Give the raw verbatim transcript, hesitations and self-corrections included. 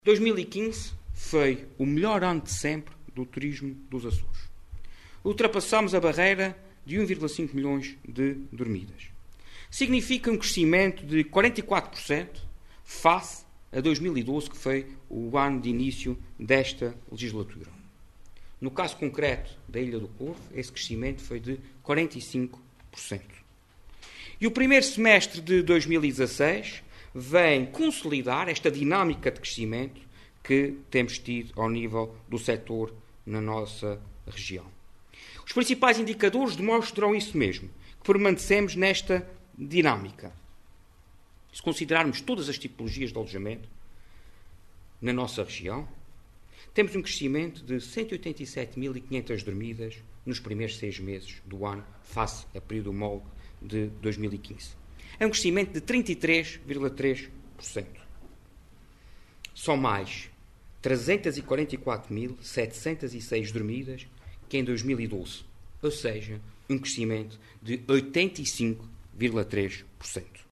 dois mil e quinze foi o melhor ano de sempre do turismo dos Açores. Ultrapassámos a barreira de um vírgula cinco milhões de dormidas. Significa um crescimento de quarenta e quatro por cento face a dois mil e doze, que foi o ano de início desta legislatura. No caso concreto da Ilha do Corvo, esse crescimento foi de quarenta e cinco por cento. E o primeiro semestre de dois mil e dezasseis vem consolidar esta dinâmica de crescimento que temos tido ao nível do setor na nossa região. Os principais indicadores demonstram isso mesmo, que permanecemos nesta dinâmica. Se considerarmos todas as tipologias de alojamento na nossa região, temos um crescimento de cento e oitenta e sete mil e quinhentas dormidas nos primeiros seis meses do ano, face ao período homólogo de dois mil e quinze. É um crescimento de trinta e três vírgula três por cento. São mais trezentas e quarenta e quatro mil setecentas e seis dormidas que em dois mil e doze, ou seja, um crescimento de oitenta e cinco vírgula três por cento.